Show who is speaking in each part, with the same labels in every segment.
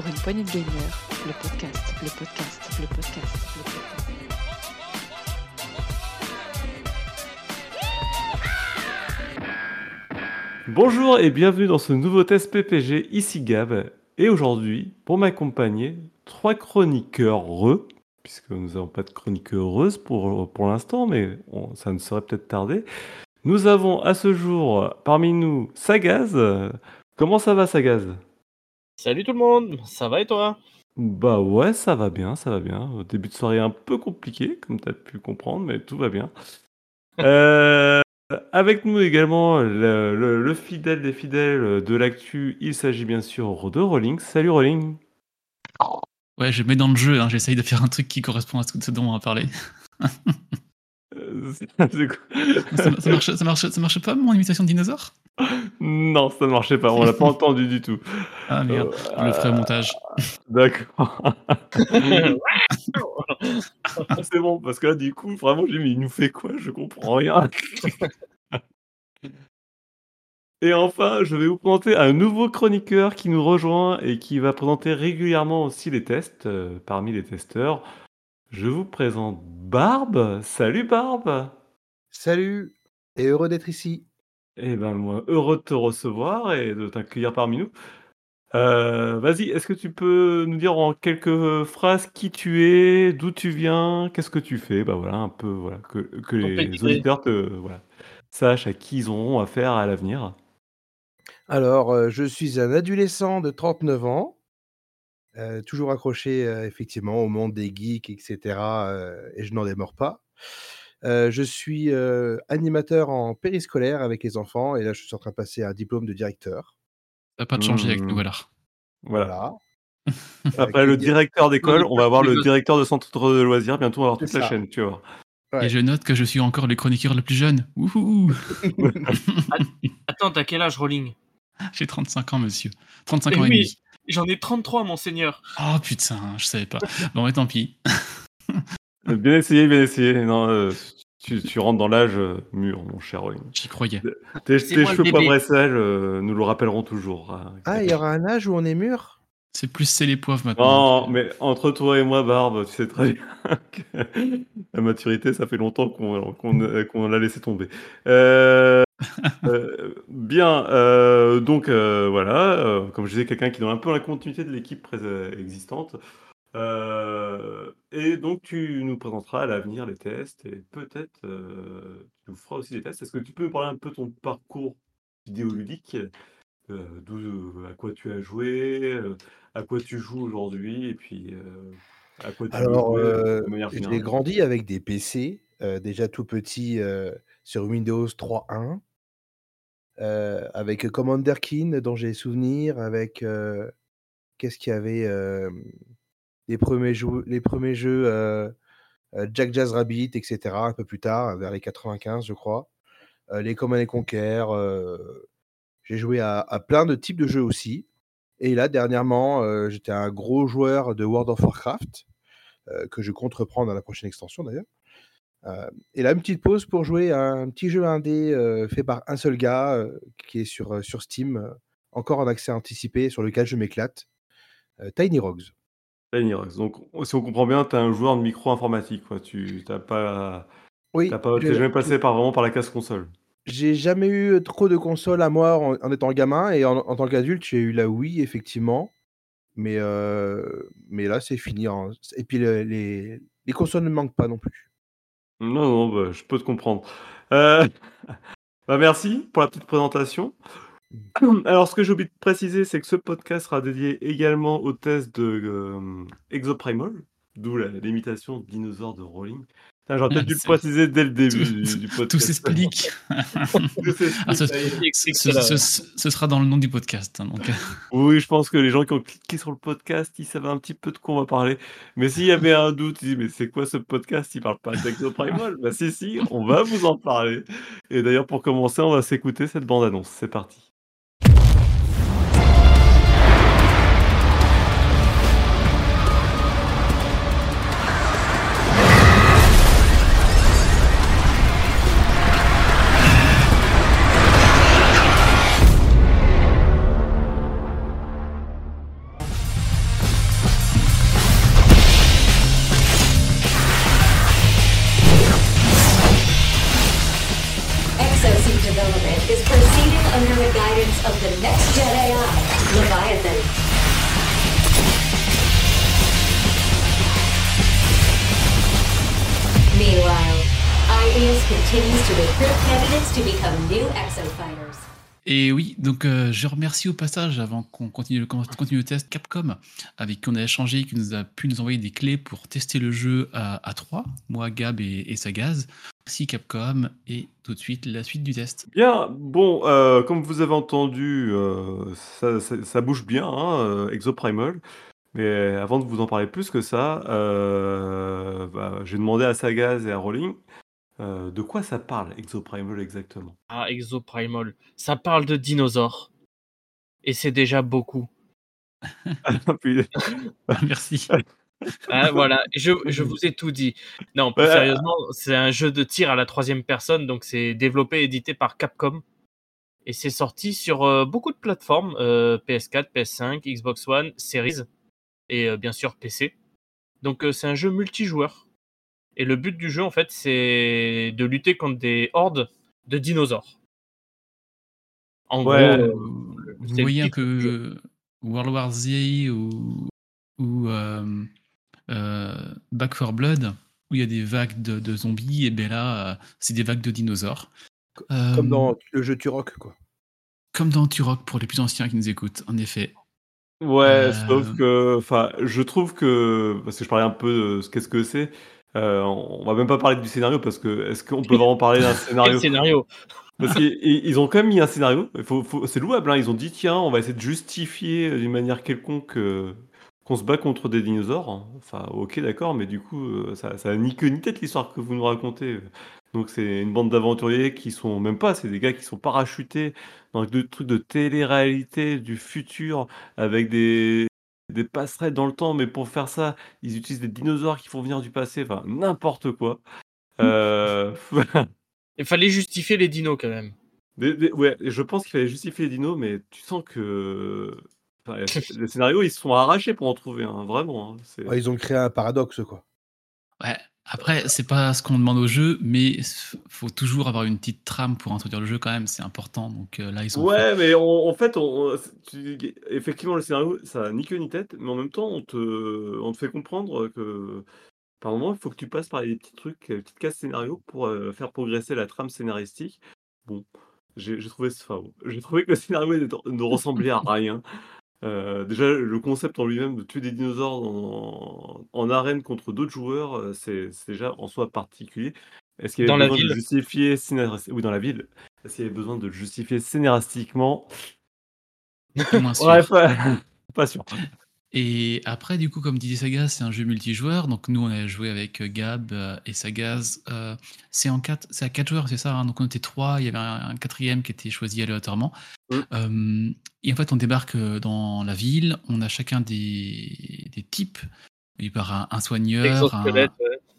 Speaker 1: pour une poignée de gamers, le podcast, le podcast, le podcast, le podcast.
Speaker 2: Bonjour et bienvenue dans ce nouveau test PPG, ici Gab. Et aujourd'hui, pour m'accompagner, 3 chroniqueurs puisque nous n'avons pas de chroniqueureuse pour l'instant, mais ça ne saurait peut-être tarder. Nous avons à ce jour, parmi nous, Sagaz. Comment ça va, Sagaz ?
Speaker 3: Salut tout le monde, ça va et toi ?
Speaker 2: Bah ouais, ça va bien, ça va bien. Au début de soirée un peu compliqué, comme tu as pu comprendre, mais tout va bien. Avec nous également le fidèle des fidèles de l'actu, il s'agit bien sûr de Rolling. Salut Rolling.
Speaker 4: Ouais, je mets dans le jeu, hein, j'essaye de faire un truc qui correspond à ce dont on va parler.
Speaker 2: C'est quoi ?
Speaker 4: Ça marche pas mon imitation de dinosaure ?
Speaker 2: Non, ça ne marchait pas, on l'a pas entendu du tout.
Speaker 4: Ah merde, je le ferai au montage.
Speaker 2: D'accord. C'est bon, parce que là, du coup, vraiment, j'ai dit, mais il nous fait quoi ? Je comprends rien. Et enfin, je vais vous présenter un nouveau chroniqueur qui nous rejoint et qui va présenter régulièrement aussi les tests parmi les testeurs. Je vous présente Barbe. Salut Barbe.
Speaker 5: Salut et heureux d'être ici.
Speaker 2: Eh ben moi, heureux de te recevoir et de t'accueillir parmi nous. Vas-y, est-ce que tu peux nous dire en quelques phrases qui tu es, d'où tu viens, qu'est-ce que tu fais ? Bah voilà, un peu, voilà, que les auditeurs sachent à qui ils auront affaire à l'avenir.
Speaker 5: Alors, je suis un adolescent de 39 ans, toujours accroché effectivement au monde des geeks, etc. Et je n'en démords pas. Je suis animateur en périscolaire avec les enfants et là, je suis en train de passer un diplôme de directeur.
Speaker 4: Ça va pas de changer avec nous alors.
Speaker 2: Voilà. Après le directeur d'école, on va avoir le directeur de centre de loisirs. Bientôt, on va avoir toute la chaîne, tu vois.
Speaker 5: Ouais.
Speaker 4: Et je note que je suis encore le chroniqueur le plus jeune. Wouhou.
Speaker 3: Attends, t'as quel âge, Rolling ?
Speaker 4: J'ai 35 ans, monsieur. 35 ans et
Speaker 3: oui,
Speaker 4: demi.
Speaker 3: J'en ai 33, monseigneur.
Speaker 4: Oh putain, je savais pas. Bon, mais tant pis.
Speaker 2: Bien essayé, bien essayé. Non, tu rentres dans l'âge mûr, mon cher Rolling.
Speaker 4: J'y croyais.
Speaker 2: Tes cheveux poivre et sel nous le rappelleront toujours.
Speaker 5: Ah, il y aura un âge où on est mur ?
Speaker 4: C'est plus les poivres maintenant.
Speaker 2: Non, mais entre toi et moi, Barbe, tu sais très bien que la maturité, ça fait longtemps qu'on l'a laissé tomber. Bien, donc voilà, comme je disais, quelqu'un qui est dans un peu la continuité de l'équipe existante. Et donc, tu nous présenteras à l'avenir les tests et peut-être tu nous feras aussi des tests. Est-ce que tu peux nous parler un peu de ton parcours vidéoludique, à quoi tu as joué, à quoi tu joues aujourd'hui et puis à quoi tu veux
Speaker 5: Alors,
Speaker 2: jouer de manière
Speaker 5: j'ai
Speaker 2: générale.
Speaker 5: grandi avec des PC, déjà tout petit sur Windows 3.1, avec Commander Keen dont j'ai souvenir, avec qu'est-ce qu'il y avait les premiers jeux Jack Jazz Rabbit, etc. un peu plus tard, vers les 95, je crois. Les Command & Conquer. J'ai joué à plein de types de jeux aussi. Et là, dernièrement, j'étais un gros joueur de World of Warcraft, que je compte reprendre à la prochaine extension d'ailleurs. Et là, une petite pause pour jouer à un petit jeu indé fait par un seul gars qui est sur Steam, encore en accès anticipé, sur lequel je m'éclate. Tiny Rogues.
Speaker 2: Tiny Rogues. Donc, si on comprend bien, tu es un joueur de micro-informatique, quoi. Tu n'as pas...
Speaker 5: Oui,
Speaker 2: t'es jamais passé vraiment par la case console.
Speaker 5: j'ai jamais eu trop de consoles à moi en étant gamin, et en tant qu'adulte, j'ai eu la Wii, effectivement. Mais là, c'est fini. Et puis, les consoles ne manquent pas non plus.
Speaker 2: Non, bah, je peux te comprendre. Bah, merci pour la petite présentation. Alors, ce que j'ai oublié de préciser, c'est que ce podcast sera dédié également au test de Exoprimal, d'où l'imitation de dinosaure de Rolling. J'aurais peut-être dû le préciser dès le début du podcast.
Speaker 4: Tout s'explique. Ce sera dans le nom du podcast. Hein, donc.
Speaker 2: Oui, je pense que les gens qui ont cliqué sur le podcast, ils savaient un petit peu de quoi on va parler. Mais s'il y avait un doute, ils disent, mais c'est quoi ce podcast ? Il parle pas d'Exoprimal ? Bah si, on va vous en parler. Et d'ailleurs, pour commencer, on va s'écouter cette bande-annonce. C'est parti.
Speaker 6: galaxy development is proceeding under the guidance of the next-gen AI, Leviathan. Meanwhile, IES continues to recruit candidates to become new exofighters.
Speaker 4: Et oui, donc je remercie au passage, avant qu'on continue le test, Capcom, avec qui on a échangé, qui nous a pu nous envoyer des clés pour tester le jeu à 3, moi, Gab et Sagaz. Merci Capcom, et tout de suite, la suite du test.
Speaker 2: Bien, bon, comme vous avez entendu, ça bouge bien, hein, Exoprimal. Mais avant de vous en parler plus que ça, j'ai demandé à Sagaz et à Rolling de quoi ça parle, Exoprimal, exactement.
Speaker 3: Ah, Exoprimal. Ça parle de dinosaures. Et c'est déjà beaucoup.
Speaker 2: Puis-
Speaker 4: Merci.
Speaker 3: Ah, voilà, je vous ai tout dit. Non, plus
Speaker 2: Ouais,
Speaker 3: sérieusement, c'est un jeu de tir à la 3e personne, donc c'est développé et édité par Capcom. Et c'est sorti sur beaucoup de plateformes, PS4, PS5, Xbox One, Series, et bien sûr PC. Donc c'est un jeu multijoueur. Et le but du jeu, en fait, c'est de lutter contre des hordes de dinosaures. En
Speaker 2: Ouais.
Speaker 3: gros,
Speaker 4: Vous
Speaker 3: c'est le
Speaker 4: voyez un
Speaker 3: titre du jeu.
Speaker 4: peu World War Z ou Back 4 Blood, où il y a des vagues de zombies, et bien là, c'est des vagues de dinosaures.
Speaker 5: Comme dans le jeu Turok, quoi.
Speaker 4: Comme dans Turok, pour les plus anciens qui nous écoutent, en effet.
Speaker 2: Ouais, sauf que, enfin, je trouve que, parce que je parlais un peu de qu'est-ce que c'est, on va même pas parler du scénario parce que est-ce qu'on peut vraiment parler d'un
Speaker 3: Quel
Speaker 2: scénario?
Speaker 3: scénario!
Speaker 2: Parce qu'ils ont quand même mis un scénario. C'est louable, hein. Ils ont dit tiens, on va essayer de justifier d'une manière quelconque qu'on se bat contre des dinosaures. Enfin, ok, d'accord, mais du coup, ça a ni queue ni tête l'histoire que vous nous racontez. Donc c'est une bande d'aventuriers qui sont même pas, c'est des gars qui sont parachutés dans des trucs de télé-réalité du futur avec des passerelles dans le temps, mais pour faire ça, ils utilisent des dinosaures qui font venir du passé. Enfin, n'importe quoi.
Speaker 3: Il fallait justifier les dinos quand même.
Speaker 2: Ouais, je pense qu'il fallait justifier les dinos, mais tu sens que enfin, les scénarios, ils se sont arrachés pour en trouver un, vraiment. Hein,
Speaker 5: Ouais, ils ont créé un paradoxe, quoi.
Speaker 4: Ouais, après, c'est pas ce qu'on demande au jeu, mais faut toujours avoir une petite trame pour introduire le jeu quand même, c'est important. Donc là, ils ont fait.
Speaker 2: Ouais, mais en fait, effectivement, le scénario, ça a ni queue ni tête, mais en même temps, on te fait comprendre que par moment, il faut que tu passes par les petits trucs, les petites cases scénario pour faire progresser la trame scénaristique. Bon, j'ai trouvé que le scénario ne ressemblait à rien. Déjà, le concept en lui-même de tuer des dinosaures en arène contre d'autres joueurs, c'est déjà en soi particulier. Est-ce qu'il y avait
Speaker 3: Dans la
Speaker 2: besoin de le
Speaker 3: ville.
Speaker 2: justifier oui, dans la ville. Est-ce qu'il y avait besoin de le justifier scénaristiquement?
Speaker 4: Moins sûr.
Speaker 2: Ouais, pas sûr.
Speaker 4: Et après, du coup, comme disait Sagaz, c'est un jeu multijoueur. Donc nous, on a joué avec Gab et Sagaz. C'est à 4 joueurs, c'est ça, hein. Donc on était 3, il y avait un 4e qui était choisi aléatoirement. Et en fait, on débarque dans la ville, on a chacun des types. Il peut y avoir un soigneur,
Speaker 3: Exosquelette,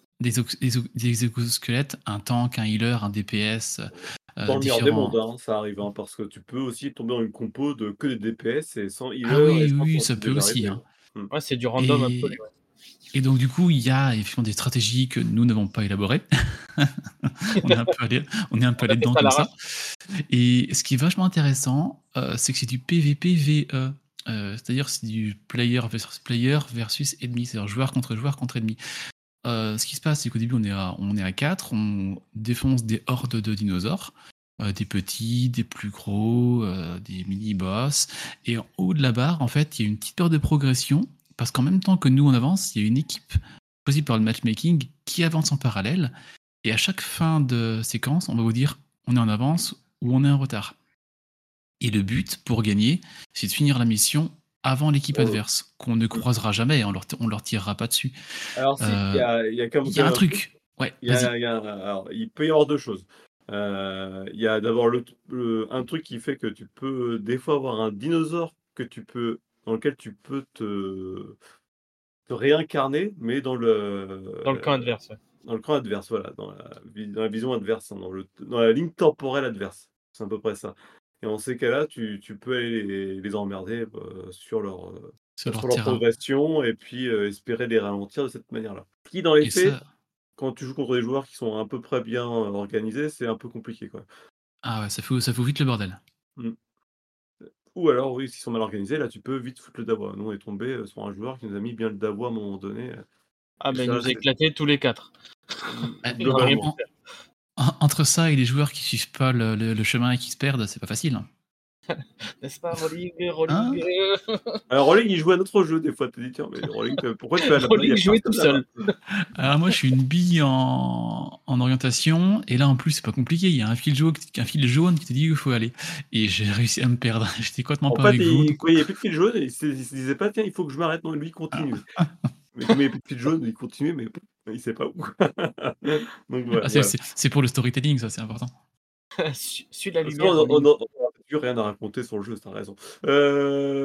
Speaker 4: des exosquelettes, un tank, un healer, un DPS.
Speaker 2: Dans le meilleur des
Speaker 4: différents.
Speaker 2: mondes, hein, ça arrive, hein, parce que tu peux aussi tomber dans une compo de que des DPS et sans healer
Speaker 4: Ah
Speaker 2: et
Speaker 4: oui,
Speaker 2: sans
Speaker 4: oui,
Speaker 2: soin,
Speaker 4: ça
Speaker 2: c'est
Speaker 4: peut
Speaker 2: déjà
Speaker 4: aussi.
Speaker 2: arrivé.
Speaker 4: Hein.
Speaker 3: Ouais, c'est du random absolu. Ouais.
Speaker 4: Et donc, du coup, il y a effectivement des stratégies que nous n'avons pas élaborées. on est un peu allé dedans comme ça. Et ce qui est vachement intéressant, c'est que c'est du PVP-VE. C'est-à-dire c'est du player versus ennemi, c'est-à-dire joueur contre ennemi. Ce qui se passe, c'est qu'au début, on est à 4, on défonce des hordes de dinosaures, des petits, des plus gros, des mini-boss. Et en haut de la barre, en fait, il y a une petite barre de progression, parce qu'en même temps que nous, on avance, il y a une équipe choisie par le matchmaking qui avance en parallèle. Et à chaque fin de séquence, on va vous dire on est en avance ou on est en retard. Et le but, pour gagner, c'est de finir la mission avant l'équipe adverse, qu'on ne croisera jamais, on leur tirera pas dessus.
Speaker 2: Alors si, il y a quand même
Speaker 4: un truc. Ouais, vas-y.
Speaker 2: Alors, il peut y avoir deux choses. Il y a d'abord un truc qui fait que tu peux des fois avoir un dinosaure dans lequel tu peux te réincarner, mais dans le
Speaker 3: camp adverse. Ouais.
Speaker 2: Dans le camp adverse, voilà, dans la vision adverse, hein, dans la ligne temporelle adverse. C'est à peu près ça. Et en ces cas-là, tu peux aller les emmerder sur leur progression et puis espérer les ralentir de cette manière-là. Qui, dans les faits, quand tu joues contre des joueurs qui sont à peu près bien organisés, c'est un peu compliqué, quoi.
Speaker 4: Ah ouais, ça fout vite le bordel.
Speaker 2: Mmh. Ou alors oui, s'ils sont mal organisés, là tu peux vite foutre le dawa. Nous on est tombé sur un joueur qui nous a mis bien le dawa à un moment donné,
Speaker 3: Ah,
Speaker 2: et
Speaker 3: mais il
Speaker 2: ça
Speaker 3: nous a
Speaker 2: c'est
Speaker 3: éclaté tous les 4.
Speaker 4: Bah,
Speaker 3: On a rien
Speaker 2: globalement.
Speaker 3: pu faire.
Speaker 4: Entre ça et les joueurs qui suivent pas le chemin et qui se perdent, c'est pas facile, hein.
Speaker 3: N'est-ce pas, Rolling,
Speaker 4: Hein?
Speaker 3: Rolling
Speaker 2: Alors Rolling, il joue à notre jeu des fois, tu te dis: «Tiens, mais Rolling, pourquoi tu vas là-bas? Il y
Speaker 3: Rolling
Speaker 2: a
Speaker 3: jouait tout
Speaker 2: personne
Speaker 3: seul.
Speaker 2: là-bas».
Speaker 4: Alors moi, je suis une bille en orientation, et là en plus c'est pas compliqué, il y a un fil jaune qui te dit où il faut aller, et j'ai réussi à me perdre. J'étais complètement
Speaker 2: En
Speaker 4: pas
Speaker 2: fait,
Speaker 4: avec vous,
Speaker 2: il
Speaker 4: donc
Speaker 2: quand il y avait plus de fil jaune, il se disait pas: «Tiens, il faut que je m'arrête». Non, lui, il continuait. Mais comme il y avait plus de fil jaune, il continuait, mais il sait pas où. Donc
Speaker 4: ah,
Speaker 2: voilà.
Speaker 4: c'est pour le storytelling, ça, c'est important.
Speaker 3: Suis la
Speaker 2: Parce
Speaker 3: lumière,
Speaker 2: qu'on
Speaker 3: Rolling.
Speaker 2: on a plus rien à raconter sur le jeu, tu as raison. Heu,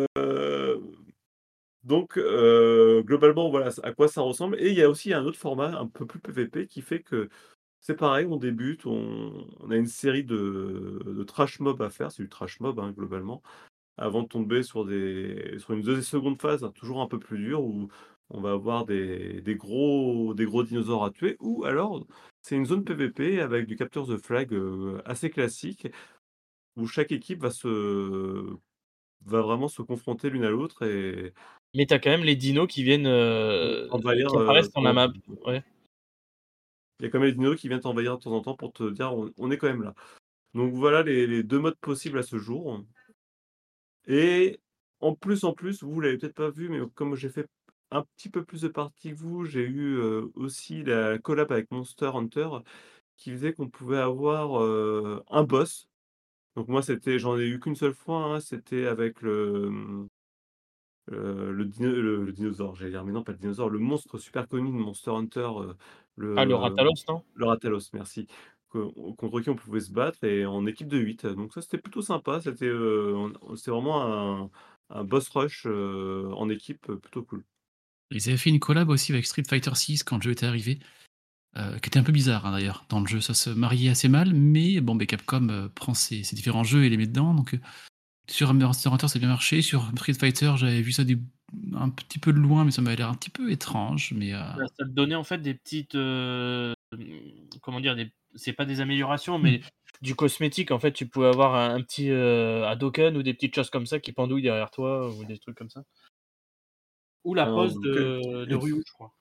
Speaker 2: donc globalement, voilà à quoi ça ressemble, et il y a aussi un autre format un peu plus PVP qui fait que c'est pareil, on débute, on a une série de trash mob à faire, c'est du trash mob, hein, globalement, avant de tomber sur une seconde phase, hein, toujours un peu plus dure, où on va avoir des gros dinosaures à tuer, ou alors c'est une zone PVP avec du capture the flag, assez classique, où chaque équipe va vraiment se confronter l'une à l'autre et
Speaker 3: Mais t'as quand même les dinos qui viennent,
Speaker 2: envahir,
Speaker 3: qui apparaissent sur la map.
Speaker 2: ton
Speaker 3: Ouais.
Speaker 2: il y a quand même les dinos qui viennent t'envahir de temps en temps pour te dire: «On est quand même là». Donc voilà les 2 modes possibles à ce jour, et en plus, vous l'avez peut-être pas vu, mais comme j'ai fait un petit peu plus de parties que vous, j'ai eu, aussi la collab avec Monster Hunter qui faisait qu'on pouvait avoir, un boss. Donc moi j'en ai eu qu'une seule fois, hein, c'était avec le dinosaure, j'allais dire, mais non, pas le dinosaure, le monstre super connu de Monster Hunter,
Speaker 3: Ah, le
Speaker 2: le
Speaker 3: Ratalos, non?
Speaker 2: le Rathalos, merci, contre qui on pouvait se battre, et en équipe de 8. Donc ça, c'était plutôt sympa, c'était vraiment un boss rush, en équipe, plutôt cool.
Speaker 4: Ils avaient fait une collab aussi avec Street Fighter 6 quand le jeu était arrivé, qui était un peu bizarre, hein, d'ailleurs. Dans le jeu, ça se mariait assez mal, mais bon, beh, Capcom, prend ses différents jeux et les met dedans, donc sur Monster Hunter, ça a bien marché. Sur Street Fighter, j'avais vu ça un petit peu de loin, mais ça m'avait l'air un petit peu étrange, mais
Speaker 3: Ça te donnait en fait des petites, comment dire? C'est pas des améliorations, mais
Speaker 4: mmh.
Speaker 3: du cosmétique. En fait, tu pouvais avoir un petit, Hadoken ou des petites choses comme ça qui pendouillent derrière toi ou des trucs comme ça. Ou la
Speaker 2: Alors,
Speaker 3: pose de Ryu, je crois.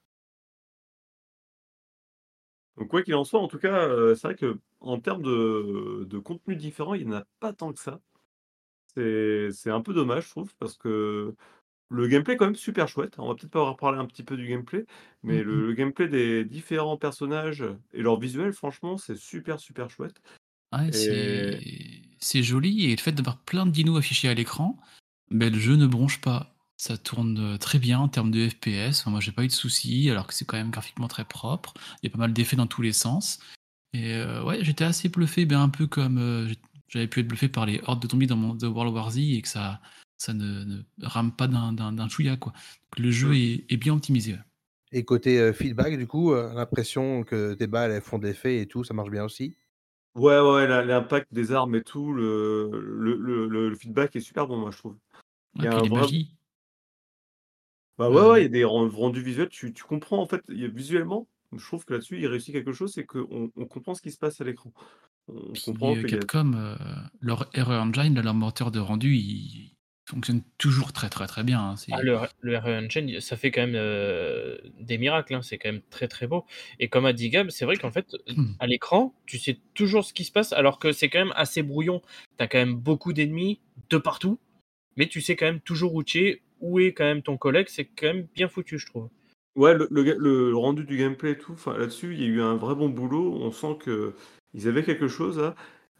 Speaker 2: donc quoi qu'il en soit, en tout cas, c'est vrai qu'en termes de contenu différent, il y en a pas tant que ça. C'est un peu dommage, je trouve, parce que le gameplay est quand même super chouette. On va peut-être pas reparler un petit peu du gameplay,
Speaker 4: Mmh
Speaker 2: mais
Speaker 4: mh.
Speaker 2: le gameplay des différents personnages et leur visuel, franchement, c'est super, super chouette,
Speaker 4: Ouais,
Speaker 2: et
Speaker 4: c'est joli, et le fait d'avoir plein de dinos affichés à l'écran, beh, le jeu ne bronche pas. Ça tourne, très bien en termes de FPS. Enfin, moi, j'ai pas eu de soucis, alors que c'est quand même graphiquement très propre. Il y a pas mal d'effets dans tous les sens, et ouais, j'étais assez bluffé, ben, un peu comme, j'avais pu être bluffé par les hordes de zombies dans The World War Z, et que ça ne rame pas d'un chouïa, quoi. Donc le jeu
Speaker 2: mmh.
Speaker 4: est bien optimisé, ouais.
Speaker 5: Et côté, feedback du coup, l'impression que tes balles, elles font de l'effet et tout, ça marche bien aussi?
Speaker 2: Ouais, ouais, ouais, l'impact des armes et tout, le feedback est super bon, moi, je trouve. Il y
Speaker 4: Ouais,
Speaker 2: a
Speaker 4: puis
Speaker 2: un
Speaker 4: les
Speaker 2: vrai
Speaker 4: magies,
Speaker 2: Bah, ouais, ouais, il y a des rendus visuels, tu comprends, en fait, visuellement, je trouve que là-dessus, il réussit quelque chose, c'est qu'on comprend ce qui se passe à l'écran. On
Speaker 4: puis,
Speaker 2: comprend qu'il y a
Speaker 4: Capcom, leur Error Engine, là, leur moteur de rendu, il fonctionne toujours très, très, très bien, hein.
Speaker 3: Ah,
Speaker 4: C'est
Speaker 3: le Unreal Engine, ça fait quand même, des miracles, hein. C'est quand même très, très beau, et comme a dit Gab, c'est vrai qu'en fait, à l'écran, tu sais toujours ce qui se passe alors que c'est quand même assez brouillon. Tu as quand même beaucoup d'ennemis de partout, mais tu sais quand même toujours où est quand même ton collègue. C'est quand même bien foutu, je trouve.
Speaker 2: ouais, le rendu du gameplay et tout, enfin, là-dessus, il y a eu un vrai bon boulot. On sent qu'ils avaient quelque chose là,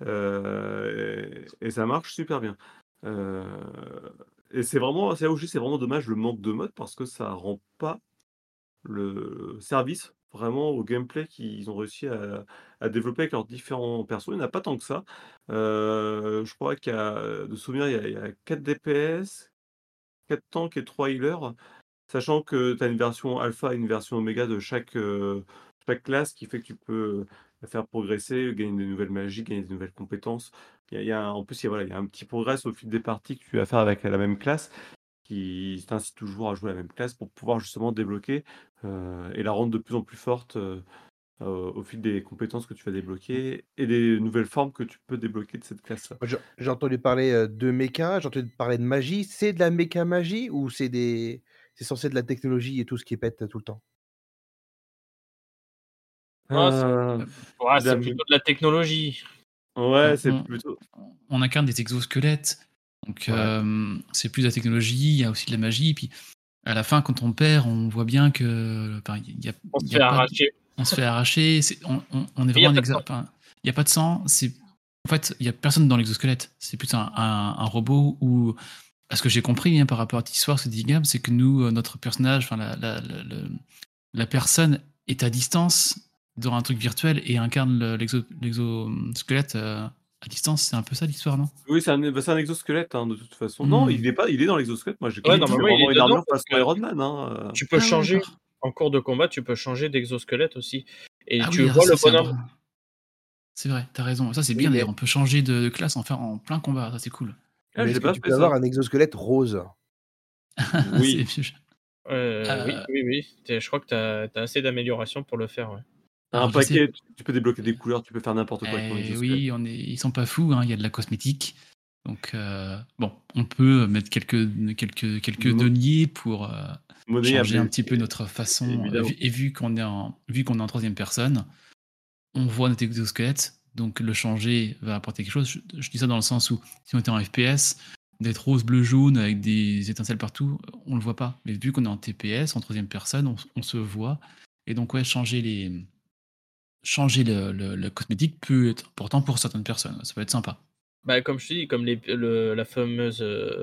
Speaker 2: et ça marche super bien. Heu et c'est là où je dis, c'est vraiment dommage le manque de mode, parce que ça rend pas le service vraiment au gameplay qu'ils ont réussi à développer avec leurs différents persos. Il n'y en a pas tant que ça. Je crois qu'il y a de souvenir, il y a 4 DPS, 4 tanks et 3 healers, sachant que tu as une version alpha et une version oméga de chaque classe, qui fait que tu peux la faire progresser, gagner des nouvelles magies, gagner des nouvelles compétences. En plus, voilà, il y a un petit progrès au fil des parties que tu vas faire avec la même classe, qui t'incite toujours à jouer la même classe pour pouvoir justement débloquer, et la rendre de plus en plus forte, au fil des compétences que tu vas débloquer et des nouvelles formes que tu peux débloquer de cette classe-là.
Speaker 5: Moi, j'ai entendu parler, de méca, j'ai entendu parler de magie. C'est de la méca magie ou c'est censé être de la technologie et tout ce qui pète tout le temps?
Speaker 3: Non, c'est
Speaker 2: Heu,
Speaker 3: ouais,
Speaker 2: c'est de la
Speaker 3: c'est
Speaker 2: mé
Speaker 3: plutôt de la technologie.
Speaker 2: ouais,
Speaker 4: On,
Speaker 2: c'est
Speaker 4: on-
Speaker 2: plutôt
Speaker 4: on incarne des exosquelettes, donc
Speaker 2: ouais.
Speaker 4: c'est plus de la technologie, il y a aussi de la magie. Puis à la fin, quand on perd, on voit bien que enfin,
Speaker 3: On
Speaker 4: il
Speaker 3: se
Speaker 4: y a
Speaker 3: fait
Speaker 4: pas de-
Speaker 3: arracher.
Speaker 4: on se fait arracher. On est
Speaker 3: Mais il y a
Speaker 4: vraiment
Speaker 3: pas de sang.
Speaker 4: enfin, il n'y a pas de sang. En fait, il y a personne dans l'exosquelette. C'est plus un robot ou à ce que j'ai compris hein, par rapport à cette histoire, ce dit Gab, c'est que nous, notre personnage, enfin la personne est à distance dans un truc virtuel et incarne l'exosquelette à distance. C'est un peu ça l'histoire, non?
Speaker 2: Oui, c'est un exosquelette, hein, de toute façon. Non,
Speaker 4: Hmm.
Speaker 2: il est dans l'exosquelette. Moi, j'ai
Speaker 4: Il
Speaker 3: Ouais,
Speaker 2: cru
Speaker 4: est
Speaker 2: qu'il
Speaker 4: dedans?
Speaker 2: fait
Speaker 3: normalement, il
Speaker 2: vraiment
Speaker 3: est
Speaker 2: une
Speaker 3: dedans
Speaker 2: armure
Speaker 3: parce
Speaker 2: façon
Speaker 3: que
Speaker 2: Iron Man, hein.
Speaker 3: tu peux
Speaker 4: Ah ouais,
Speaker 3: changer
Speaker 4: d'accord.
Speaker 3: en cours de combat, tu peux changer d'exosquelette aussi. Et
Speaker 4: Ah
Speaker 3: tu
Speaker 4: oui,
Speaker 3: vois
Speaker 4: ça
Speaker 3: le
Speaker 4: c'est un
Speaker 3: bonhomme.
Speaker 4: bon. C'est vrai, t'as raison. Ça c'est
Speaker 5: Oui,
Speaker 4: bien d'ailleurs. On peut changer de classe en plein combat. Ça c'est cool.
Speaker 2: Ah,
Speaker 5: mais est-ce
Speaker 2: j'ai
Speaker 5: que
Speaker 2: pas
Speaker 5: tu
Speaker 2: fait
Speaker 5: peux avoir
Speaker 2: ça.
Speaker 5: un exosquelette rose?
Speaker 2: Oui.
Speaker 4: C'est-
Speaker 3: Oui,
Speaker 4: euh,
Speaker 3: oui, oui. Je crois que tu as assez d'améliorations pour le faire, ouais.
Speaker 2: Un
Speaker 4: alors je sais.
Speaker 2: paquet, tu peux débloquer des couleurs, tu peux faire n'importe quoi avec ton exosquelette.
Speaker 4: Oui, ils sont pas fous. Hein, il y a de la cosmétique. Donc bon, on peut mettre quelques
Speaker 2: Mo
Speaker 4: deniers pour changer un
Speaker 2: monnayable,
Speaker 4: petit peu notre façon.
Speaker 2: évidemment.
Speaker 4: Et vu qu'on est en troisième personne, on voit notre exosquelette. Donc le changer va apporter quelque chose. Je dis ça dans le sens où si on était en FPS, d'être rose, bleu, jaune avec des étincelles partout, on le voit pas. Mais vu qu'on est en TPS, en troisième personne, on se voit. Et donc ouais, changer le cosmétique peut être important pour certaines personnes. Ça peut être sympa.
Speaker 3: Bah, comme je te dis, comme la fameuse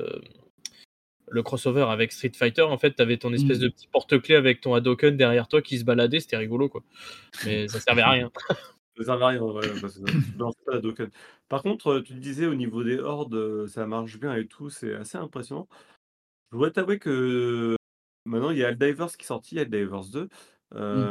Speaker 3: le crossover avec Street Fighter, en fait, t'avais ton espèce
Speaker 4: Mm.
Speaker 3: de petit porte-clés avec ton Hadouken derrière toi qui se baladait, c'était rigolo, quoi. Mais ça servait à rien.
Speaker 2: Ça sert à rien, ouais, parce que tu balances pas la Dokkan. Par contre, tu disais au niveau des hordes, ça marche bien et tout, c'est assez impressionnant. Je dois t'avouer que maintenant il y a Helldivers qui est sorti, Helldivers 2.
Speaker 4: Mm.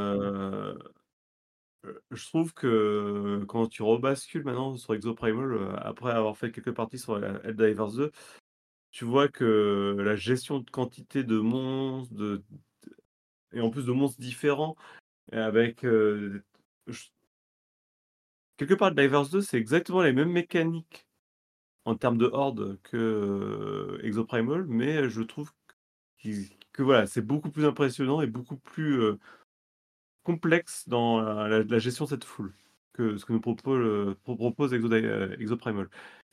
Speaker 2: Je trouve que quand tu rebascules maintenant sur Exoprimal, après avoir fait quelques parties sur Helldivers 2, tu vois que la gestion de quantité de monstres, et en plus de monstres différents, et avec, j quelque part Helldivers 2, c'est exactement les mêmes mécaniques en termes de horde que, Exoprimal, mais je trouve que voilà, c'est beaucoup plus impressionnant et beaucoup plus, complexe dans la gestion de cette foule que ce que nous propose Exoprimal.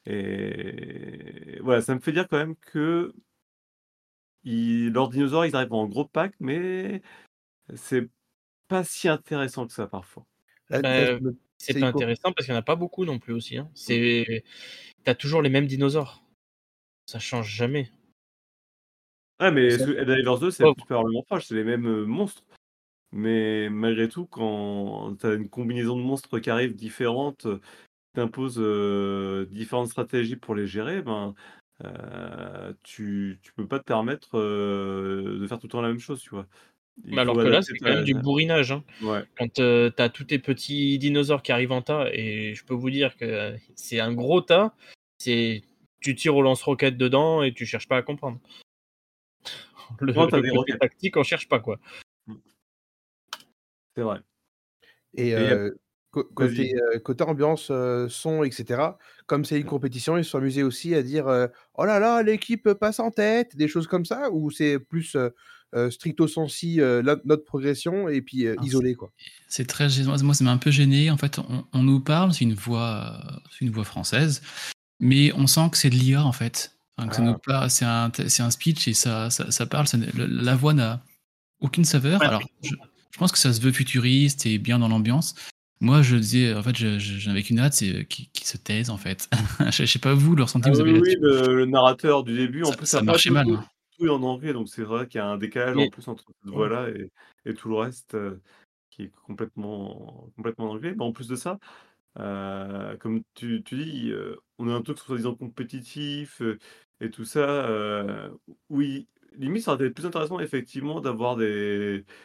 Speaker 2: Et voilà, ça me fait dire quand même que leurs dinosaures, ils arrivent en gros pack, mais c'est pas si intéressant que ça parfois.
Speaker 5: Là,
Speaker 3: Bah, c'est
Speaker 5: c'est
Speaker 3: pas
Speaker 5: une comp
Speaker 3: intéressant parce qu'il y en a pas beaucoup non plus aussi, hein.
Speaker 2: Mmh.
Speaker 3: Tu toujours les mêmes dinosaures. Ça change jamais.
Speaker 2: Ouais, mais
Speaker 3: Ça
Speaker 2: Helldivers 2, c'est
Speaker 3: pauvre.
Speaker 2: plus probablement proche, c'est les mêmes, monstres. Mais malgré tout, quand tu as une combinaison de monstres qui arrivent différentes, t'imposes, différentes stratégies pour les gérer, ben, tu peux pas te permettre, de faire tout le temps la même chose, tu vois? Il
Speaker 3: Mais
Speaker 2: faut
Speaker 3: alors que là,
Speaker 2: adapter
Speaker 3: c'est quand même
Speaker 2: ta
Speaker 3: du bourrinage, hein.
Speaker 2: ouais.
Speaker 3: Quand, tu tous tes petits dinosaures qui arrivent en tas et je peux vous dire que c'est un gros tas, c'est tu tires au lance-roquettes dedans et tu cherches pas à comprendre. Le
Speaker 2: Non, tu as
Speaker 3: le
Speaker 2: des
Speaker 3: côté
Speaker 2: roquettes.
Speaker 3: tactique, on cherche pas, quoi.
Speaker 2: Mmh, c'est vrai.
Speaker 5: et
Speaker 2: Et il y a
Speaker 5: côté,
Speaker 2: vas-y.
Speaker 5: côté ambiance, son et cetera, comme c'est une compétition, ils se sont amusés aussi à dire, «Oh là là, l'équipe passe en tête», des choses comme ça? Ou c'est plus, stricto sensu, notre progression et puis,
Speaker 4: Alors,
Speaker 5: isolé, quoi?
Speaker 4: c'est très gênant. Moi, ça m'a un peu gêné. En fait, on nous parle, c'est une voix française, mais on sent que c'est de l'IA en fait. Enfin, que ça nous
Speaker 5: Ah,
Speaker 4: parle, c'est un speech et ça parle. La voix n'a aucune saveur.
Speaker 3: Ouais.
Speaker 4: Alors, je pense que ça se veut futuriste et bien dans l'ambiance. Moi, je disais, en fait, j'avais qu'une hâte, c'est qu'ils se taisent en fait. Je sais pas vous, le ressenti
Speaker 2: Ah
Speaker 4: que vous
Speaker 2: oui,
Speaker 4: avez
Speaker 2: oui,
Speaker 4: là-dessus.
Speaker 2: le narrateur du début, en plus
Speaker 4: Ça
Speaker 2: après
Speaker 4: marchait mal. Hein.
Speaker 2: tout est en anglais, donc c'est vrai qu'il y a un décalage en
Speaker 3: Mais
Speaker 2: plus entre cette
Speaker 3: ouais.
Speaker 2: voix-là et tout le reste, qui est complètement en anglais. Mais en plus de ça, comme tu dis, on a un truc soi-disant compétitif, et tout ça, oui, limite ça aurait été plus intéressant effectivement d'avoir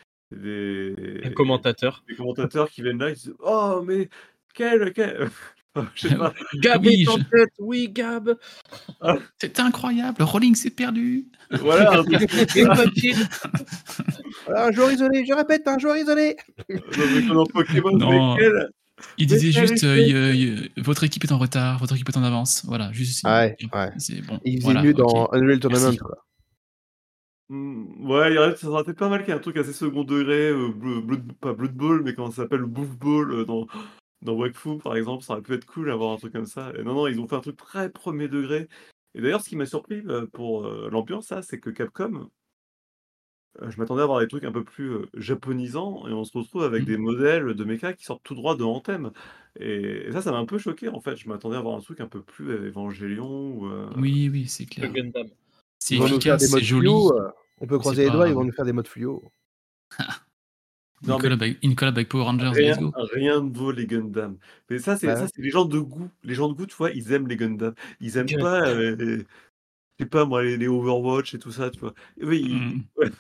Speaker 3: Un
Speaker 2: des
Speaker 3: commentateur.
Speaker 2: des commentateurs qui viennent là, ils disent: «Oh mais quel» Je sais pas.
Speaker 3: Gab
Speaker 4: Oui,
Speaker 3: est en
Speaker 4: je-
Speaker 3: tête, oui, Gab.
Speaker 4: C'est incroyable, Rolling s'est perdu.
Speaker 2: Voilà, un truc comme
Speaker 3: Une
Speaker 2: ça.
Speaker 3: petite.
Speaker 5: Voilà, un joueur isolé, je répète, un joueur isolé.
Speaker 2: Non, mais comme dans Pokémon,
Speaker 4: Non,
Speaker 2: lesquels
Speaker 4: il disait
Speaker 2: Lesquels
Speaker 4: juste
Speaker 2: lesquels
Speaker 4: votre équipe est en retard, votre équipe est en avance. Voilà, juste.
Speaker 5: Ouais, ouais.
Speaker 4: C'est bon.
Speaker 5: Il faisait
Speaker 4: Voilà,
Speaker 5: mieux
Speaker 4: ok.
Speaker 5: dans Unreal Tournament,
Speaker 4: Merci.
Speaker 5: quoi.
Speaker 2: Ouais, il y aurait, ça aurait été pas mal qu'il y ait un truc assez second degré, pas Blood Bowl, mais comment ça s'appelle, Boof Ball dans Wakfu, par exemple, ça aurait pu être cool d'avoir un truc comme ça. Et non, ils ont fait un truc très premier degré. Et d'ailleurs, ce qui m'a surpris pour l'ambiance, ça, c'est que Capcom, je m'attendais à avoir des trucs un peu plus japonisants, et on se retrouve avec des modèles de mecha qui sortent tout droit de Anthem. Et ça m'a un peu choqué, en fait. Je m'attendais à avoir un truc un peu plus Evangelion ou.
Speaker 4: Oui, c'est
Speaker 3: Le
Speaker 4: clair.
Speaker 3: Gundam.
Speaker 4: C'est
Speaker 5: Ils vont nous faire
Speaker 4: efficace,
Speaker 5: des
Speaker 4: c'est
Speaker 5: modes
Speaker 4: joli.
Speaker 5: fluo. On peut
Speaker 4: Mais
Speaker 5: croiser
Speaker 4: c'est
Speaker 5: les doigts,
Speaker 4: pas-
Speaker 5: ils vont nous faire des modes fluo.
Speaker 2: Non, mais
Speaker 4: Une collab avec Power Rangers,
Speaker 2: rien,
Speaker 4: let's go.
Speaker 2: rien ne vaut les Gundam. Mais ça,
Speaker 5: Bah
Speaker 2: c'est
Speaker 5: ouais.
Speaker 2: les gens de goût. Les gens de goût, tu vois, ils aiment les Gundam. Ils aiment
Speaker 3: Gundam.
Speaker 2: pas, je sais pas moi, les Overwatch et tout ça, tu vois. Oui,
Speaker 4: Mm.
Speaker 2: ouais,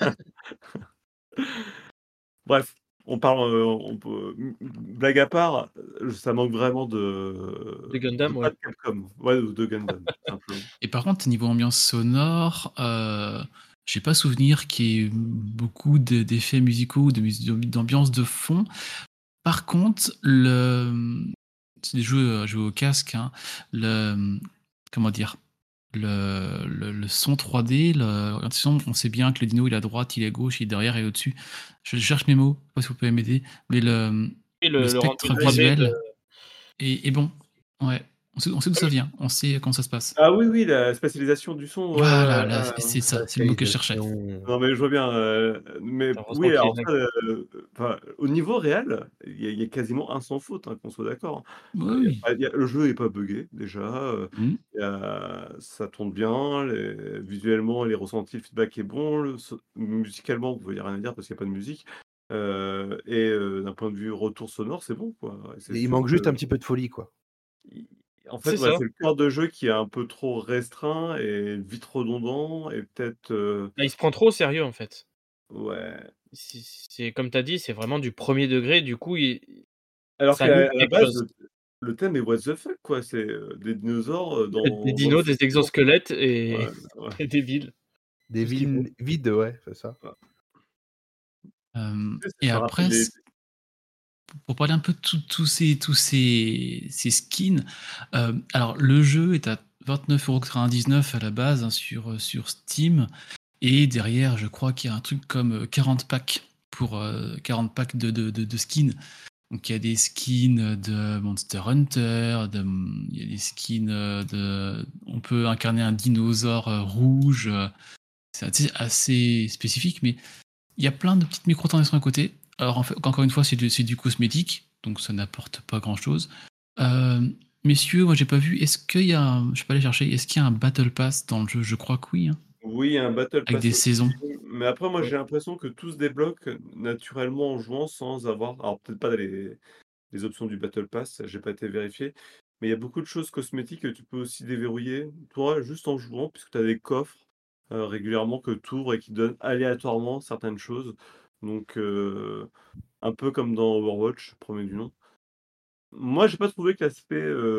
Speaker 2: bref, on parle, blague à part, ça manque vraiment
Speaker 3: De Gundam,
Speaker 2: pas
Speaker 3: ouais.
Speaker 2: de Capcom, ouais, de Gundam, simplement.
Speaker 4: Et par contre, niveau ambiance sonore, j'ai pas souvenir qu'il y ait beaucoup d'effets musicaux, d'ambiance de fond. Par contre, c'est des jeux à jouer au casque, hein, comment dire, le son 3D, l'orientation, on sait bien que le dino il est à droite, il est à gauche, il est derrière et au-dessus. Je cherche mes mots, je sais pas si vous pouvez m'aider, mais
Speaker 3: Et
Speaker 4: le
Speaker 3: le rendu
Speaker 4: spectre
Speaker 3: 3D
Speaker 4: visuel est bon. Ouais, on sait d'où ça vient, on sait comment ça se passe.
Speaker 2: Ah oui, la spatialisation du son, ouais,
Speaker 4: Voilà,
Speaker 2: ouais,
Speaker 4: c'est ça, c'est le mot que je cherchais.
Speaker 2: non, mais je vois bien, mais
Speaker 3: Heureusement
Speaker 2: oui,
Speaker 3: qu'il y a
Speaker 2: alors
Speaker 3: une
Speaker 2: ça, enfin, au niveau réel, il y a quasiment un sans faute, hein, qu'on soit d'accord.
Speaker 4: Oui.
Speaker 2: Le jeu est pas buggé déjà,
Speaker 4: Mm.
Speaker 2: ça tourne bien, visuellement, les ressentis, le feedback est bon, musicalement, il y a rien à dire parce qu'il y a pas de musique, d'un point de vue retour sonore, c'est bon, quoi. Et c'est
Speaker 5: Il
Speaker 2: sûr
Speaker 5: manque juste
Speaker 2: que
Speaker 5: un petit peu de folie, quoi.
Speaker 2: en fait,
Speaker 3: C'est
Speaker 2: ouais,
Speaker 3: ça.
Speaker 2: c'est le cœur de jeu qui est un peu trop restreint et vite redondant et peut-être,
Speaker 3: Bah, il se prend trop au sérieux, en fait.
Speaker 2: ouais.
Speaker 3: C'est comme tu as dit, c'est vraiment du premier degré, du coup,
Speaker 2: Alors
Speaker 3: ça
Speaker 2: qu'à
Speaker 3: loupe
Speaker 2: à la
Speaker 3: quelque
Speaker 2: base,
Speaker 3: chose.
Speaker 2: le thème est what the fuck, quoi, c'est, des dinosaures,
Speaker 3: Des
Speaker 2: dans le
Speaker 3: dinos, des
Speaker 2: futur.
Speaker 3: exosquelettes
Speaker 2: Ouais, ouais.
Speaker 3: et des villes.
Speaker 5: Des
Speaker 3: Tout ce qu'il faut.
Speaker 5: villes vides, ouais, c'est ça.
Speaker 4: Et
Speaker 2: Ça rappelle
Speaker 4: après,
Speaker 2: les
Speaker 4: pour parler un peu de tous ces skins, alors le jeu est à 29,99 € à la base, hein, sur Steam, et derrière, je crois qu'il y a un truc comme 40 packs pour 40 packs de skins. Donc il y a des skins de Monster Hunter, il y a des skins on peut incarner un dinosaure rouge. C'est assez spécifique, mais il y a plein de petites microtransactions à côté. Alors, en fait, encore une fois, c'est du cosmétique, donc ça n'apporte pas grand-chose. Messieurs, moi, j'ai pas vu. Est-ce qu'il y a je vais pas aller chercher. Est-ce qu'il y a un Battle Pass dans le jeu? Je crois que oui, hein,
Speaker 2: oui, un battle
Speaker 4: avec
Speaker 2: pass
Speaker 4: des
Speaker 2: aussi,
Speaker 4: saisons.
Speaker 2: mais après moi
Speaker 3: Ouais.
Speaker 2: j'ai l'impression que tout se débloque naturellement en jouant sans avoir alors peut-être pas les options du battle pass, j'ai pas été vérifié, mais il y a beaucoup de choses cosmétiques que tu peux aussi déverrouiller, toi, juste en jouant puisque tu as des coffres, régulièrement que tu ouvres et qui donnent aléatoirement certaines choses, donc un peu comme dans Overwatch, premier du nom. Moi, j'ai pas trouvé que l'aspect,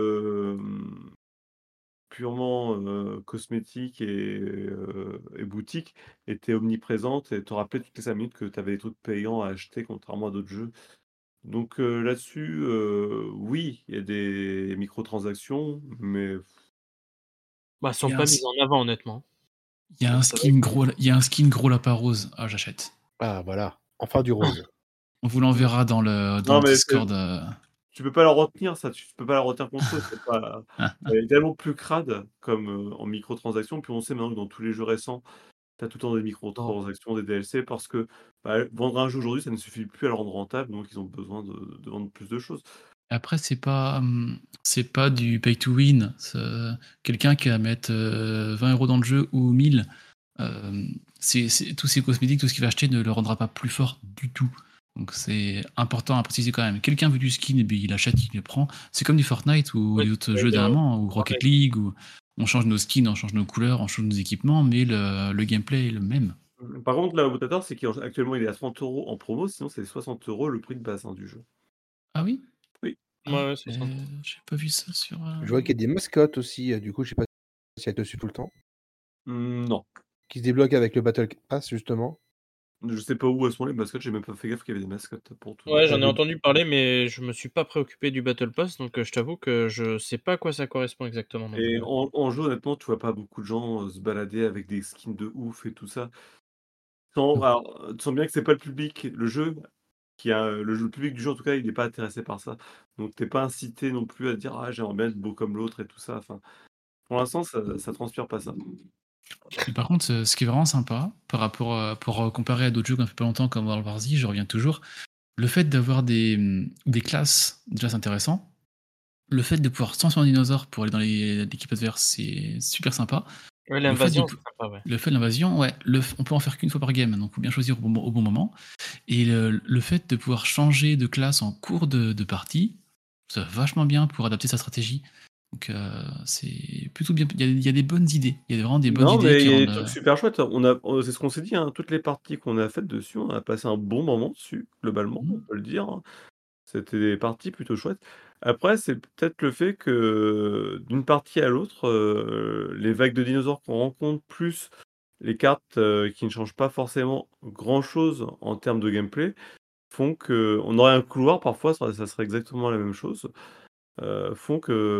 Speaker 2: purement, cosmétique et boutique était omniprésente et te rappelait toutes les 5 minutes que tu avais des trucs payants à acheter contrairement à d'autres jeux. Donc là-dessus, oui, il y a des microtransactions, mais
Speaker 3: Bah, elles
Speaker 4: Il
Speaker 3: sont
Speaker 4: y a
Speaker 3: pas
Speaker 4: un,
Speaker 3: mises en avant, honnêtement.
Speaker 4: il y a un skin gros, il y a un skin gros lapin rose. Ah, j'achète.
Speaker 5: Ah, voilà. Enfin du rose.
Speaker 4: On vous l'enverra dans
Speaker 2: non,
Speaker 4: le
Speaker 2: mais
Speaker 4: Discord.
Speaker 2: tu peux pas la retenir ça, tu peux pas la retenir contre eux, c'est pas elle est tellement plus crade comme, en microtransactions, puis on sait maintenant que dans tous les jeux récents, tu as tout le temps des microtransactions, des DLC parce que, bah, vendre un jeu aujourd'hui, ça ne suffit plus à le rendre rentable, donc ils ont besoin de vendre plus de choses.
Speaker 4: Après, c'est pas du pay to win. Quelqu'un qui va mettre 20 € dans le jeu ou 1000, tous ces cosmétiques, tout ce qu'il va acheter ne le rendra pas plus fort du tout. Donc c'est important à préciser quand même. Quelqu'un veut du skin, et bien il achète, il le prend. C'est comme du Fortnite ou
Speaker 3: Oui,
Speaker 4: les autres
Speaker 3: j'allais
Speaker 4: jeux
Speaker 3: dire,
Speaker 4: dernièrement, ou Rocket League, où on change nos skins, on change nos couleurs, on change nos équipements, mais le gameplay est le même.
Speaker 2: Par contre, là où tu tort, c'est qu'actuellement, il est à 30 € en promo, sinon c'est 60 € le prix de base, hein, du jeu.
Speaker 4: Ah oui?
Speaker 2: Oui.
Speaker 3: Ouais, c'est ça.
Speaker 4: J'ai pas vu ça sur.
Speaker 5: Je vois qu'il y a des mascottes aussi, du coup, je sais pas si elles te suivent tout le temps,
Speaker 2: Non.
Speaker 5: qui se débloquent avec le Battle Pass, justement.
Speaker 2: Je sais pas où elles sont les mascottes, j'ai même pas fait gaffe qu'il y avait des mascottes pour tout.
Speaker 3: Ouais, j'en ai
Speaker 5: Avec-
Speaker 3: entendu parler, mais je me suis pas préoccupé du Battle Pass, donc je t'avoue que je sais pas à quoi ça correspond exactement non
Speaker 2: Et
Speaker 3: plus.
Speaker 2: en jeu, honnêtement, tu vois pas beaucoup de gens se balader avec des skins de ouf et tout ça. Alors, tu sens bien que c'est pas le public. Le jeu, le public du jeu, en tout cas, il est pas intéressé par ça. Donc, t'es pas incité non plus à dire ah, j'aimerais bien être beau comme l'autre et tout ça. Enfin, pour l'instant, ça transpire pas ça.
Speaker 4: Mais par contre, ce qui est vraiment sympa, par rapport pour comparer à d'autres jeux qu'on fait pas longtemps comme World War Z, je reviens toujours, le fait d'avoir des classes, déjà c'est intéressant. Le fait de pouvoir se transformer en dinosaure pour aller dans l'équipe adverse, c'est super sympa.
Speaker 3: Ouais,
Speaker 4: Le fait de,
Speaker 3: l'invasion, c'est sympa, ouais.
Speaker 4: le fait de l'invasion, ouais, on peut en faire qu'une fois par game, donc faut bien choisir au bon moment. Et le fait de pouvoir changer de classe en cours de partie, ça va vachement bien pour adapter sa stratégie. Donc c'est plutôt bien. Il y a des bonnes idées. Il y a vraiment des bonnes
Speaker 2: Non,
Speaker 4: idées
Speaker 2: mais
Speaker 4: qui
Speaker 2: il y a des
Speaker 4: rendent.
Speaker 2: trucs super chouettes. C'est ce qu'on s'est dit, hein, toutes les parties qu'on a faites dessus, on a passé un bon moment dessus, globalement, on peut le dire, hein. C'était des parties plutôt chouettes. Après, c'est peut-être le fait que d'une partie à l'autre, les vagues de dinosaures qu'on rencontre, plus les cartes, qui ne changent pas forcément grand-chose en termes de gameplay, font qu'on aurait un couloir parfois, ça serait exactement la même chose, font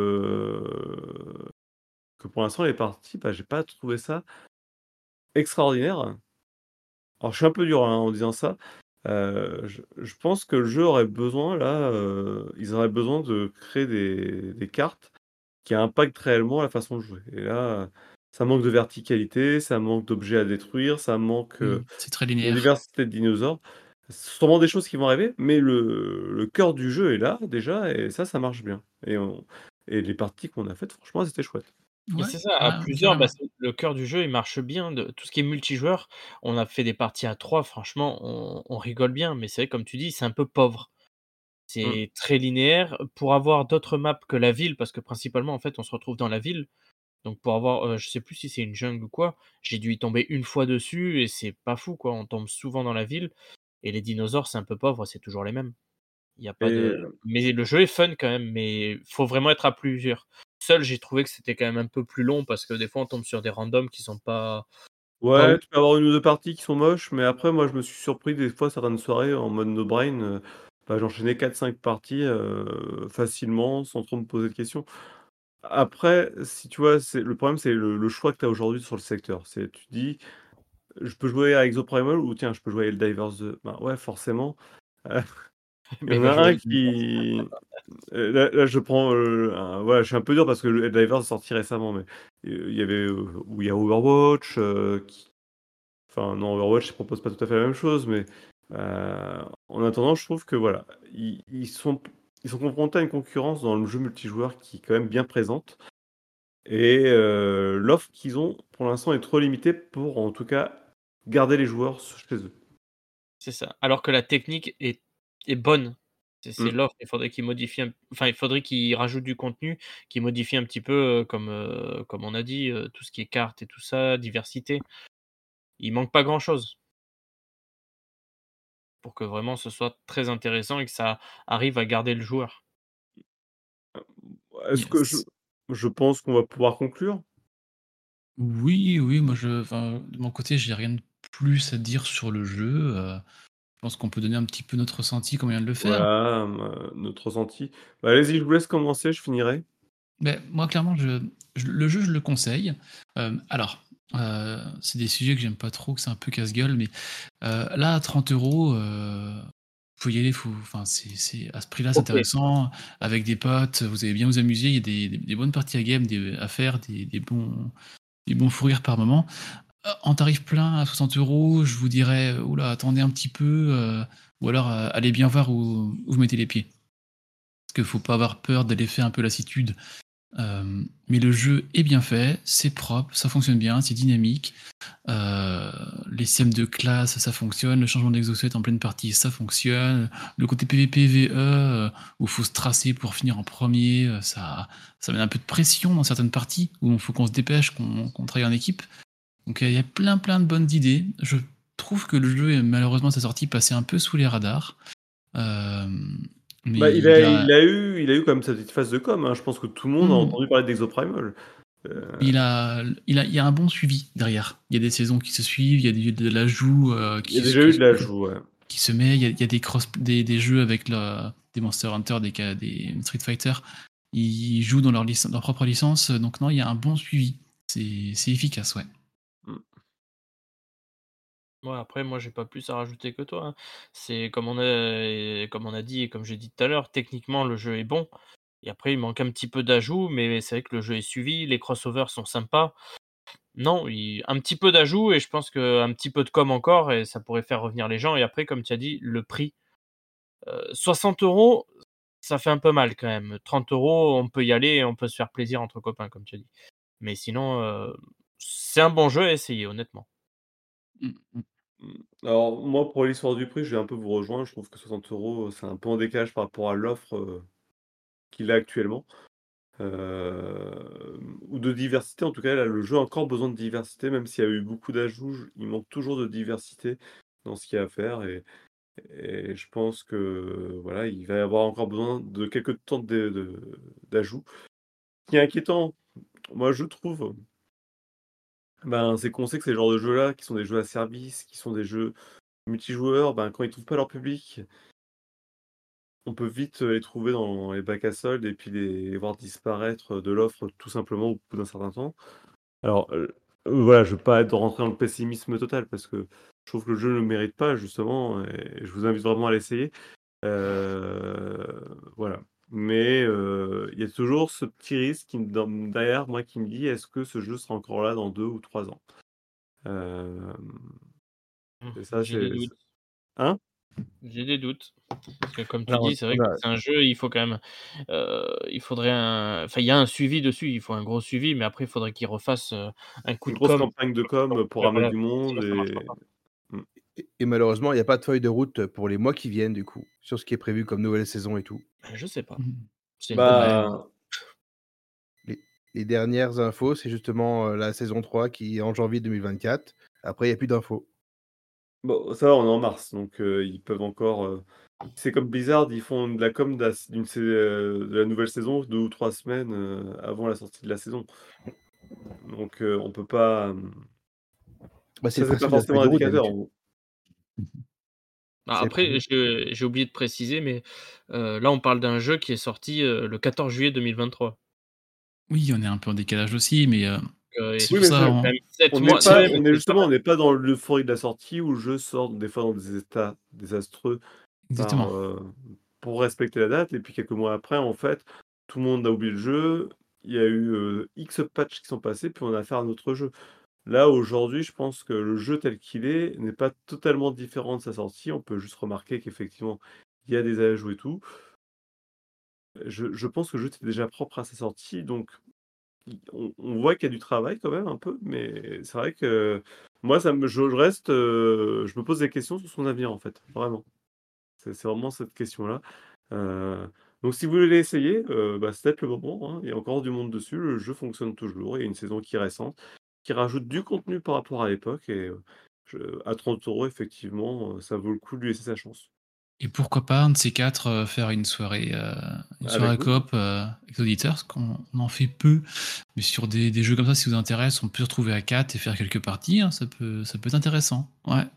Speaker 2: que pour l'instant les parties, bah, j'ai pas trouvé ça extraordinaire. Alors je suis un peu dur, hein, en disant ça. Je pense que le jeu aurait besoin là, ils auraient besoin de créer des cartes qui impactent réellement la façon de jouer. Et là, ça manque de verticalité, ça manque d'objets à détruire, ça manque,
Speaker 4: C'est très
Speaker 2: de
Speaker 4: linéaire.
Speaker 2: diversité de dinosaures. C'est sûrement des choses qui vont arriver, mais le cœur du jeu est là déjà et ça marche bien. Et les parties qu'on a faites, franchement, elles étaient chouettes.
Speaker 3: Et
Speaker 4: Ouais,
Speaker 3: c'est ça, à plusieurs,
Speaker 4: carrément.
Speaker 3: le cœur du jeu, il marche bien. Tout ce qui est multijoueur, on a fait des parties à 3, franchement, on rigole bien, mais c'est vrai, comme tu dis, c'est un peu pauvre.
Speaker 2: Mmh.
Speaker 3: C'est très linéaire. Pour avoir d'autres maps que la ville, parce que principalement, en fait, on se retrouve dans la ville. Donc pour avoir, je sais plus si c'est une jungle ou quoi, j'ai dû y tomber une fois dessus et c'est pas fou, quoi. On tombe souvent dans la ville et les dinosaures, c'est un peu pauvre, c'est toujours les mêmes. Il y a pas de
Speaker 2: Et
Speaker 3: Mais le jeu est fun quand même, mais faut vraiment être à plusieurs. Seul, j'ai trouvé que c'était quand même un peu plus long parce que des fois, on tombe sur des randoms qui sont pas
Speaker 2: ouais,
Speaker 3: ouf.
Speaker 2: tu peux avoir une ou 2 parties qui sont moches, mais après moi je me suis surpris des fois certaines soirées en mode no brain, bah, j'enchaînais 4-5 parties, facilement sans trop me poser de questions. Après, si tu vois, c'est le problème, c'est le choix que tu as aujourd'hui sur le secteur. C'est tu te dis: «Je peux jouer à Exoprimal ou tiens, je peux jouer à Helldivers 2». Bah, ouais, forcément, heu, il y
Speaker 3: Mais
Speaker 2: en
Speaker 3: va
Speaker 2: a
Speaker 3: jouer à
Speaker 2: un qui là je prends, voilà, je suis un peu dur parce que le Helldivers est sorti récemment, mais, il y avait, où il y a Overwatch, qui enfin non, Overwatch, ils proposent pas tout à fait la même chose, mais, en attendant, je trouve que voilà, ils sont confrontés à une concurrence dans le jeu multijoueur qui est quand même bien présente. Et l'offre qu'ils ont, pour l'instant, est trop limitée pour, en tout cas, garder les joueurs chez eux.
Speaker 3: C'est ça. Alors que la technique est bonne. C'est
Speaker 2: Mmh.
Speaker 3: l'offre, il faudrait qu'ils modifient il faudrait qu'ils rajoutent du contenu, qu'ils modifient un petit peu, comme on a dit, tout ce qui est cartes et tout ça, diversité. Il manque pas grand-chose pour que vraiment ce soit très intéressant et que ça arrive à garder le joueur.
Speaker 2: Est-ce que je
Speaker 4: Yes.
Speaker 2: je pense qu'on va pouvoir conclure?
Speaker 4: Oui, oui, moi enfin, de mon côté, j'ai rien de plus à dire sur le jeu. Je pense qu'on peut donner un petit peu notre ressenti comme on vient de le faire.
Speaker 2: Voilà, notre ressenti. Bah, allez-y, je vous laisse commencer, je finirai.
Speaker 4: Mais moi, clairement, le jeu, je le conseille. Alors, c'est des sujets que j'aime pas trop, que c'est un peu casse-gueule, mais là, à 30 €, faut y aller. Enfin, à ce prix-là, c'est
Speaker 3: OK.
Speaker 4: intéressant. Avec des potes, vous allez bien vous amuser. Il y a des bonnes parties à game, à faire, des bons fous rires par moment. En tarif plein à 60 €, je vous dirais, oula, attendez un petit peu, ou alors allez bien voir où vous mettez les pieds. Parce qu'il faut pas avoir peur de l'effet un peu lassitude. Mais le jeu est bien fait, c'est propre, ça fonctionne bien, c'est dynamique. Les systèmes de classe, ça fonctionne. Le changement d'exosquelette en pleine partie, ça fonctionne. Le côté PvP-VE, où il faut se tracer pour finir en premier, ça met un peu de pression dans certaines parties, où il faut qu'on se dépêche, qu'on travaille en équipe. Donc il y a plein de bonnes idées. Je trouve que le jeu est malheureusement à sa sortie passé un peu sous les radars. Euh, Mais
Speaker 2: Bah,
Speaker 4: il a,
Speaker 2: il a eu quand même sa petite phase de com', hein. Je pense que tout le monde a
Speaker 4: hmm,
Speaker 2: entendu parler d'Exoprimal.
Speaker 4: il y a un bon suivi derrière. Il y a des saisons qui se suivent, il y a de l'ajout
Speaker 2: Il y a déjà eu de l'ajout, ouais.
Speaker 4: qui se met, il y a des jeux avec des Monster Hunter, des Street Fighter. Ils jouent dans leur propre licence, donc non, il y a un bon suivi. C'est efficace, ouais.
Speaker 2: Mmh.
Speaker 3: Ouais, après, moi, j'ai pas plus à rajouter que toi, hein. C'est comme on a dit et comme j'ai dit tout à l'heure, techniquement, le jeu est bon. Et après, il manque un petit peu d'ajouts, mais c'est vrai que le jeu est suivi, les crossovers sont sympas. Non, un petit peu d'ajout et je pense qu'un petit peu de com encore et ça pourrait faire revenir les gens. Et après, comme tu as dit, le prix, 60 €, ça fait un peu mal quand même. 30 €, on peut y aller et on peut se faire plaisir entre copains, comme tu as dit. Mais sinon, c'est un bon jeu à essayer, honnêtement.
Speaker 4: Mm, mm.
Speaker 2: Alors moi, pour l'histoire du prix, je vais un peu vous rejoindre. Je trouve que 60 €, c'est un peu en décalage par rapport à l'offre, qu'il a actuellement. Ou de diversité, en tout cas, là, le jeu a encore besoin de diversité, même s'il y a eu beaucoup d'ajouts, il manque toujours de diversité dans ce qu'il y a à faire et je pense que, voilà, il va y avoir encore besoin de quelques temps d'ajouts. Ce qui est inquiétant, moi, je trouve, ben, c'est qu'on sait que ces genres de jeux-là, qui sont des jeux à service, qui sont des jeux multijoueurs, ben, quand ils trouvent pas leur public, on peut vite, les trouver dans les bacs à soldes et puis les voir disparaître de l'offre tout simplement au bout d'un certain temps. Alors, voilà, je veux pas être rentrer dans le pessimisme total parce que je trouve que le jeu ne le mérite pas justement et je vous invite vraiment à l'essayer. Voilà. Mais, il y a toujours ce petit risque derrière moi qui me dit: «Est-ce que ce jeu sera encore là dans 2 ou 3 ans?» Hem et ça
Speaker 3: J'ai des
Speaker 2: c'est
Speaker 3: doutes,
Speaker 2: hein?
Speaker 3: j'ai des doutes. Parce que comme tu
Speaker 5: Alors,
Speaker 3: dis, c'est vrai que c'est un jeu, il faut quand même, il faudrait enfin, il y a un suivi dessus, il faut un gros suivi, mais après il faudrait qu'ils refassent, un coup
Speaker 2: Une
Speaker 3: de
Speaker 2: grosse
Speaker 3: com'.
Speaker 2: campagne de com, pour
Speaker 3: Ouais,
Speaker 2: ramener
Speaker 3: voilà,
Speaker 2: du monde
Speaker 3: sinon ça marchera
Speaker 2: et
Speaker 3: pas.
Speaker 2: mmh.
Speaker 5: et malheureusement, il y a pas de feuille de route pour les mois qui viennent du coup, sur ce qui est prévu comme nouvelle saison et tout.
Speaker 3: Je sais pas,
Speaker 4: Mhm.
Speaker 3: c'est une bonne
Speaker 4: Ouais,
Speaker 3: question.
Speaker 2: Bah,
Speaker 5: Les les dernières infos, c'est justement, la saison 3 qui est en janvier 2024. Après, il y a plus d'infos.
Speaker 2: bon, ça va, on est en mars, donc ils peuvent encore, c'est comme Blizzard, ils font de la com de la nouvelle saison 2 ou 3 semaines, avant la sortie de la saison. Donc on peut pas,
Speaker 5: Bah, c'est le
Speaker 2: ça, c'est pas
Speaker 5: principe de la feuille
Speaker 2: forcément
Speaker 5: de route
Speaker 2: indicateur.
Speaker 5: d'habitude.
Speaker 3: Ah,
Speaker 5: C'est le
Speaker 3: après,
Speaker 5: principe.
Speaker 3: j'ai oublié de préciser, mais là on parle d'un jeu qui est sorti, le 14 juillet 2023.
Speaker 4: oui, on est un peu en décalage aussi, mais c'est
Speaker 2: Oui,
Speaker 4: pour
Speaker 2: mais
Speaker 4: ça,
Speaker 2: ça,
Speaker 3: Quand même 7
Speaker 2: on n'est
Speaker 3: mois.
Speaker 2: pas
Speaker 3: Non, mais
Speaker 2: on est
Speaker 3: c'est pas
Speaker 2: justement, on
Speaker 3: mal.
Speaker 2: n'est pas dans l'euphorie de la sortie où le jeu sort des fois dans des états désastreux par,
Speaker 4: exactement.
Speaker 2: pour respecter la date et puis quelques mois après, en fait, tout le monde a oublié le jeu. Il y a eu, X patchs qui sont passés, puis on a fait un autre jeu. Là, aujourd'hui, je pense que le jeu tel qu'il est n'est pas totalement différent de sa sortie. On peut juste remarquer qu'effectivement, il y a des ajouts et tout. Je pense que le jeu était déjà propre à sa sortie, donc on voit qu'il y a du travail quand même un peu, mais c'est vrai que moi, je reste, je me pose des questions sur son avenir, en fait, vraiment. C'est vraiment cette question-là. Heu, donc si vous voulez l'essayer, bah, c'est peut-être le moment, hein. Il y a encore du monde dessus, le jeu fonctionne toujours, il y a une saison qui est récente, qui rajoute du contenu par rapport à l'époque et je à 30 € effectivement, ça vaut le coup de lui laisser sa chance.
Speaker 4: Et pourquoi pas, un de ces quatre, faire une
Speaker 2: Avec
Speaker 4: soirée
Speaker 2: vous?
Speaker 4: coop avec l'auditeurs, parce qu'on en fait peu. Mais sur des jeux comme ça, si ça vous intéresse, on peut se retrouver à 4 et faire quelques parties, hein, ça peut être intéressant. Ouais,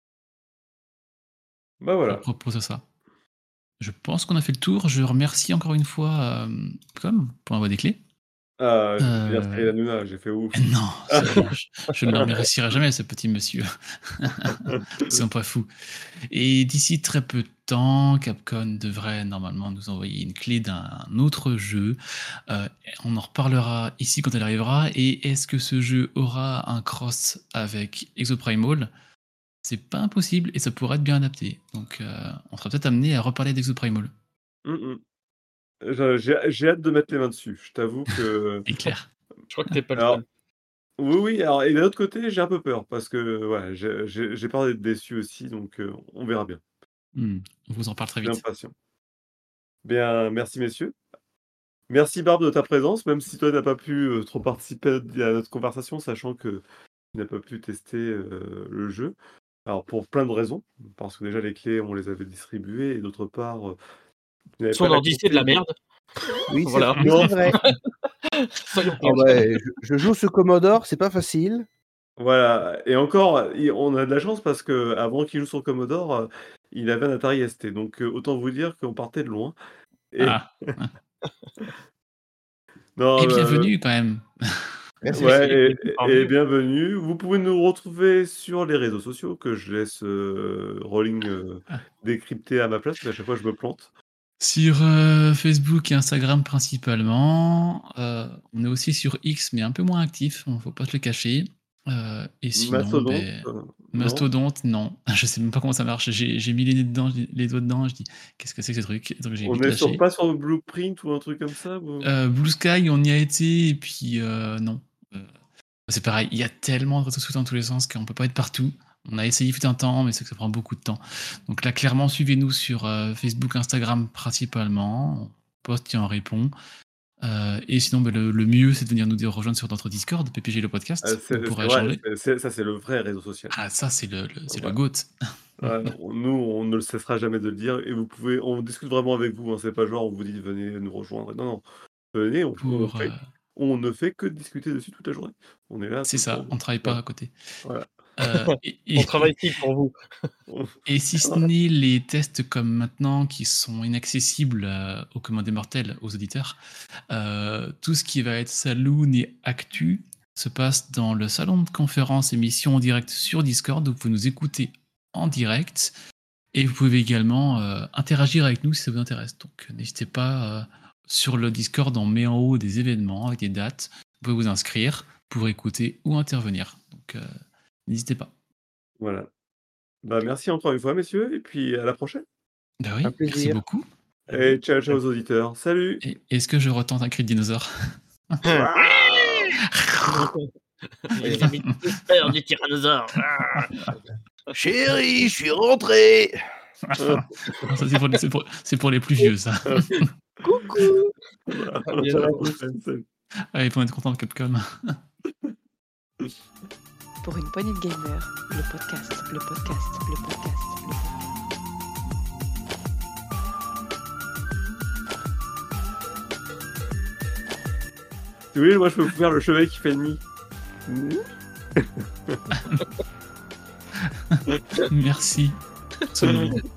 Speaker 2: Bah,
Speaker 4: je
Speaker 2: voilà.
Speaker 4: propose ça. Je pense qu'on a fait le tour. Je remercie encore une fois Com pour l'envoi des clés.
Speaker 2: Ah, j'ai fait
Speaker 4: Euh,
Speaker 2: Cyril Hanouna, j'ai fait ouf.
Speaker 4: non, je ne le remercierai jamais, ce petit monsieur. C'est pas fou. Et d'ici très peu de temps, Capcom devrait normalement nous envoyer une clé d'un autre jeu. On en reparlera ici quand elle arrivera. Et est-ce que ce jeu aura un cross avec Exoprimal? C'est pas impossible et ça pourrait être bien adapté. Donc on sera peut-être amené à reparler d'Exoprimal.
Speaker 2: Mmh mh. J'ai hâte de mettre les mains dessus. Je t'avoue que
Speaker 4: Et clair.
Speaker 3: Je crois que tu es pas le seul.
Speaker 2: alors oui, oui, alors et d'un autre côté, j'ai un peu peur parce que, ouais, j'ai peur d'être déçu aussi donc on verra bien.
Speaker 4: On vous en parle
Speaker 2: Je
Speaker 4: très
Speaker 2: suis
Speaker 4: vite.
Speaker 2: impatient. Bien, merci messieurs. Merci Barbe de ta présence, même si toi, tu pas pu, trop participer à notre conversation, sachant que tu n'as pas pu tester, le jeu. Alors pour plein de raisons, parce que déjà les clés, on les avait distribuées et d'autre part, n'avez
Speaker 3: Son
Speaker 2: pas la
Speaker 3: ordi, c'est de la
Speaker 2: console.
Speaker 3: merde.
Speaker 5: Oui,
Speaker 3: Voilà.
Speaker 5: c'est vrai.
Speaker 3: Soyons
Speaker 5: Ah ouais, je joue sur Commodore, c'est pas facile.
Speaker 2: Voilà, et encore, on a de la chance parce que avant qu'il joue sur Commodore, il avait un Atari ST. Donc autant vous dire qu'on partait de loin. Et
Speaker 4: Ah.
Speaker 2: non,
Speaker 4: Et bienvenue quand même.
Speaker 5: Merci.
Speaker 2: ouais,
Speaker 3: Bienvenue parmi
Speaker 2: et
Speaker 3: nous.
Speaker 2: bienvenue. Vous pouvez nous retrouver sur les réseaux sociaux que je laisse Rolling
Speaker 4: Ah.
Speaker 2: décrypter à ma place, parce qu'à chaque fois je me plante.
Speaker 4: Sur Facebook et Instagram principalement. On est aussi sur X, mais un peu moins actif, il ne faut pas se le cacher. Et sinon,
Speaker 2: Mastodonte, non.
Speaker 4: Mastodonte, non. Je sais même pas comment ça marche. J'ai mis les doigts dedans, je dis qu'est-ce que c'est que ce truc? Donc j'ai
Speaker 2: On
Speaker 4: vite
Speaker 2: est
Speaker 4: lâché.
Speaker 2: pas sur le Blueprint ou un truc comme ça ou...
Speaker 4: Blue Sky, on y a été, et puis non. C'est pareil, il y a tellement de réseaux sociaux dans tous les sens qu'on peut pas être partout. On a essayé fut un temps, mais c'est que ça prend beaucoup de temps. Donc là, clairement, suivez-nous sur Facebook, Instagram principalement. On poste et on répond. Et sinon, le mieux, c'est de venir nous rejoindre sur notre Discord, PPG le podcast.
Speaker 2: c'est
Speaker 4: On pourra
Speaker 2: vrai,
Speaker 4: échanger.
Speaker 2: ça c'est le vrai réseau social.
Speaker 4: Ah, ça, c'est le
Speaker 2: Ouais.
Speaker 4: GOAT.
Speaker 2: Ouais, nous, on ne le cessera jamais de le dire et on discute vraiment avec vous. Hein, c'est pas genre on vous dit venez nous rejoindre. Non, non, venez,
Speaker 4: Pour,
Speaker 2: on ne fait que discuter dessus toute la journée. On est là.
Speaker 4: c'est
Speaker 2: tout le
Speaker 4: ça,
Speaker 2: temps.
Speaker 4: on travaille pas
Speaker 2: Voilà.
Speaker 4: à côté.
Speaker 2: Voilà.
Speaker 3: On travaille ici pour vous.
Speaker 4: Et si ce n'est les tests comme maintenant qui sont inaccessibles aux communs des mortels, aux auditeurs, tout ce qui va être saloon et actu se passe dans le salon de conférence émission en direct sur Discord, où vous pouvez nous écouter en direct et vous pouvez également interagir avec nous si ça vous intéresse. Donc n'hésitez pas, sur le Discord on met en haut des événements avec des dates, vous pouvez vous inscrire pour écouter ou intervenir. Donc n'hésitez pas.
Speaker 2: Voilà. Bah, merci encore une fois, messieurs, et puis à la prochaine.
Speaker 4: Bah oui,
Speaker 5: Un plaisir.
Speaker 4: merci beaucoup.
Speaker 2: Et ciao, ciao aux auditeurs. Salut.
Speaker 4: Et est-ce que je retente un cri de dinosaure?
Speaker 3: Les amis de peur du tyrannosaure.
Speaker 5: Chérie, je suis rentré.
Speaker 4: Ça, c'est pour les plus vieux, ça.
Speaker 5: Coucou.
Speaker 2: Voilà.
Speaker 3: À bientôt.
Speaker 2: À la prochaine. Salut.
Speaker 4: Allez, faut être content de Capcom.
Speaker 1: Pour une poignée de gamers, le podcast, le podcast, le podcast, le podcast.
Speaker 2: Si vous voulez, moi je peux vous faire le chevet qui fait le nid.
Speaker 4: Merci. Absolument.